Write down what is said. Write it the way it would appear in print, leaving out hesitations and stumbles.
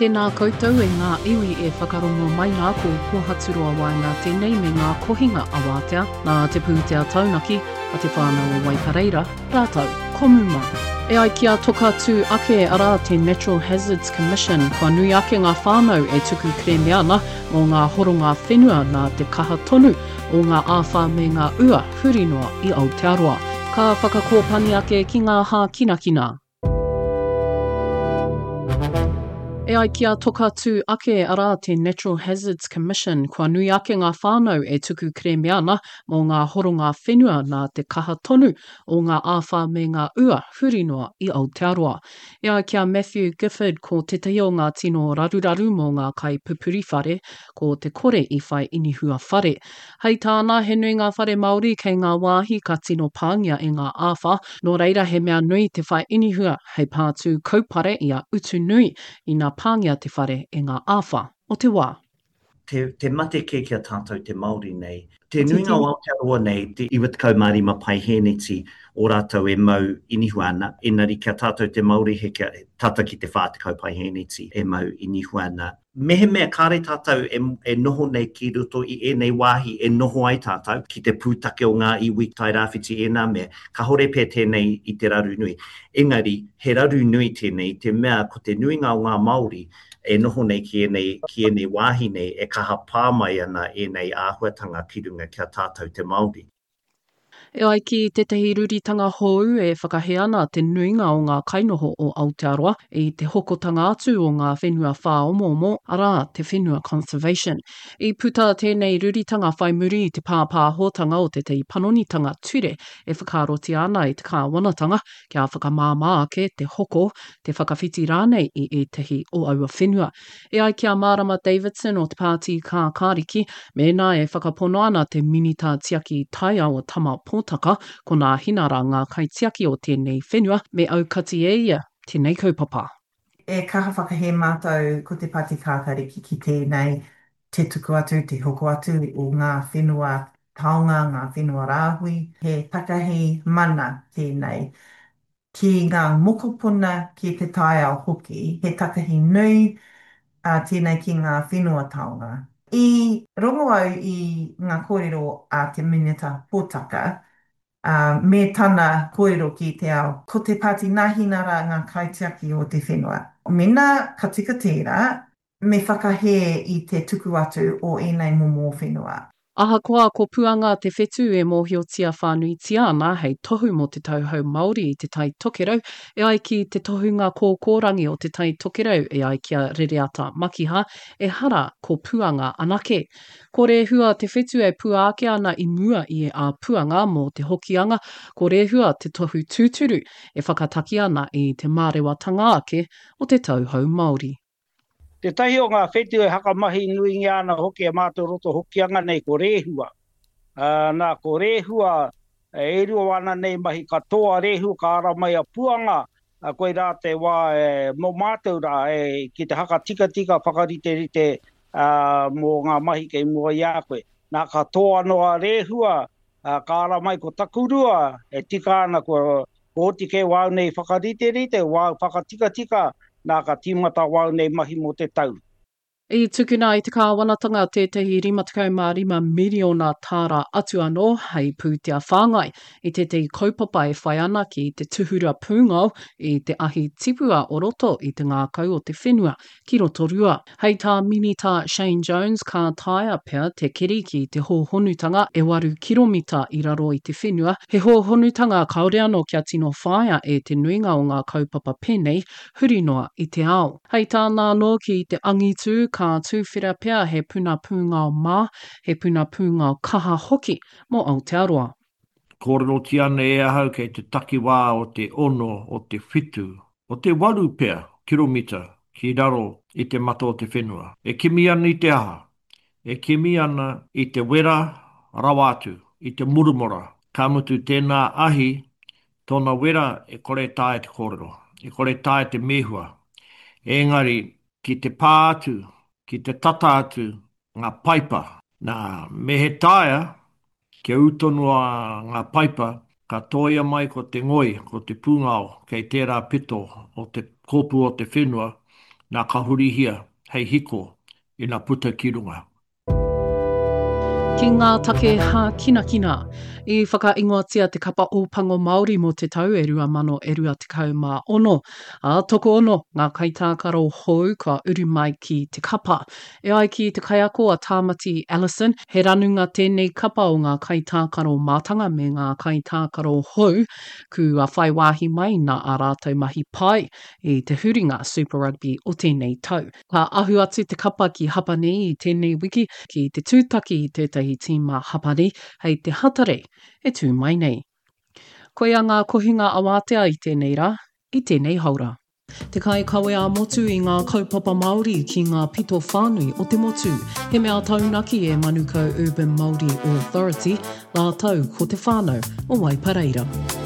Tēnā koutou e ngā iwi e whakarongo mai ngā ko pōhaturoa wai ngā tēnei me ngā kohinga a wātea, nā te pūtea taunaki, a te whānau o Waipareira, rātou, komu mai. E ai kia toka tū ake ara te Natural Hazards Commission, kua nui ake ngā whānau e tuku kremeana o ngā horonga whenua nā te kaha tonu o ngā āwha me ngā ua hurinoa i Aotearoa. Ka whakakōpani ake ki ngā hā kinakina. E ai kia toka tū ake ara te Natural Hazards Commission, kua nui ake ngā whānau e tuku kremeana mō ngā horonga whenua nā te kaha tonu o ngā āwha me ngā ua hurinoa i Aotearoa. E ai kia Matthew Gifford ko tetahi o ngā tino raruraru mō ngā kai pupuri whare, ko te kore i whai inihua whare. Hei tāna, he nui ngā whare Māori kei ngā wāhi ka tino pāngia e ngā āwha, nō reira he mea nui te whai inihua hei pātū kaupare i a utu nui i ngā pāngia te whare e ngā āwha o te wā. Te mate ke kia tātou te Māori nei. Te nuinga o Aotearoa nei, te iwa tekau marima pai heneti o rātou e mau inihua ana. Engari kia tātou te Māori he kia tata ki te whā tekau pai heneti e mau inihua ana. Mehe mea kāre tātou e noho nei ki roto i nei wāhi e noho ai tātou ki te pūtake o ngā iwi tai rāwhiti e nā mea. Ka hore pē tēnei i te raru nui. Engari, he raru nui tēnei, te mea ko te nuinga o ngā Māori e noho nei ki nei wāhi nei e kaha pāmai ana e nei āhuatanga ki runga kia tātou te Māori. E ai ki tētahi ruritanga hou e whakahe ana te nuinga o ngā kainoho o Aotearoa i te hokotanga atu o ngā whenua whāomomo ara te whenua conservation. I puta tēnei ruritanga whai muri i te pāpāhotanga o tētahi panonitanga ture e whakaroti ana i te kāwanatanga kia whakamāmā ake te hoko te whakawhiti rānei i etahi o aua whenua. E ai kia Marama Davidson o te pāti kā kāriki, mēnā e whakapono ana te minita tiaki taia o tama pōtaka ko ngā hinara ngā kaitiaki o tēnei whenua me aukati e ia tēnei kaupapa. E kaha whakahe mātou ko te pāti kā kāriki ki tēnei te tuku atu, te hoko atu o ngā whenua taonga, ngā whenua rāhui, he takahi mana tēnei. Ki ngā mokopuna ki te tae ao hoki, he takahi nui tēnei ki ngā whenua taonga. I rongo au i ngā kōrero a te minita pōtaka, me tana kōrero ki te ao, ko te pāti nāhinara ngā kaitiaki o te whenua. Mena ka tika tērā, me whakahe i te tuku atu o enei momo whenua. Ahakoa ko puanga te whetū e mōhiotia whānuitia ana hei tohu mo te tauhou Māori i te tai tokerau, e ai ki te tohunga kōkōrangi o te tai tokerau e ai kia rereata makiha e hara ko puanga anake. Ko rehua te whetū e puake ana i mua i a puanga mō te hokianga, ko rehua te tohu tūturu e whakataki ana i te mārewatanga ake o te tauhou Māori. Te tahi o ngā whetū e hakamahi nui ngi ana hoki e mātou roto hokianga nei ko rehua. Nā ko rehua e rua wana nei mahi katoa rehua ka ara mai a puanga koe rā te wā mō mātou rā ki te haka tika whakarite rite mō ngā mahi kei mua i a koe. Nā katoa noa rehua ka ara mai ko takurua e tika ana ko oti ke wāu nei whakarite rite, wāu whakatika nā ka tīmata wāu nei mahi mo te tau. I tukuna i te kāwanatanga tētahi 55 miliona tāra atu anō hei pūtea whāngai i tētahi kaupapa e whai ana ki te tuhura pūngau i te ahi tipua o roto i te ngākau o te whenua ki roto rua. Hei tā minita Shane Jones ka taia pia te keri ki te hōhonutanga e 8 kiromita i raro i te whenua. He hōhonutanga kaore anō kia tino whaia e te nuinga o ngā kaupapa penei hurinoa i te ao. Hei tāna anō ki te angitu ka tūwhera pia he puna pūngao mā, he puna pūngao kaha hoki mō Aotearoa. Kōrero ti ana e ahau kei te takiwā o te ono, o te whitu, o te 8 pia kiromita ki raro i te mata o te whenua. E kimi ana i te aha, e kimi ana i te wera rawatu, i te murumura. Ka mutu tēnā ahi, tōna wera e kore tāe te kōrero, e kore tāe te mehua. Engari, ki te pā atu, ki te tata atu, ngā paipa. Nā mehe tāia, kia utonua ngā paipa, ka toia mai ko te ngoi, ko te pūngao, kei tērā pito o te kōpu o te whenua, nā kahurihia hei hiko i nā puta ki runga. Ki ngā take hā kina, i whakaingoatia te kapa o Pango Māori mo te tau e 2026. Toko ono, ngā kaitākaro hou kua uru mai ki te kapa. E ai ki te kaiako a Tāmati Allison, he ranunga tēnei kapa o ngā kaitākaro mātanga me ngā kaitākaro hou, ku a whai wāhi mai nā a rātou mahi pai i te huringa Super Rugby o tēnei tau. Ka ahu atu te kapa ki Hapani i tēnei wiki ki te tūtaki i tētahi tīma Hapani, hei te hatare e tū mai nei. Koia ngā kohinga awatea i tēnei rā, i tēnei haura. Te kai kawe a motu i ngā kaupapa Māori ki ngā pito whānui o te motu, he mea taunaki e Manukau Urban Māori Authority, la tau ko te whānau o Waipareira.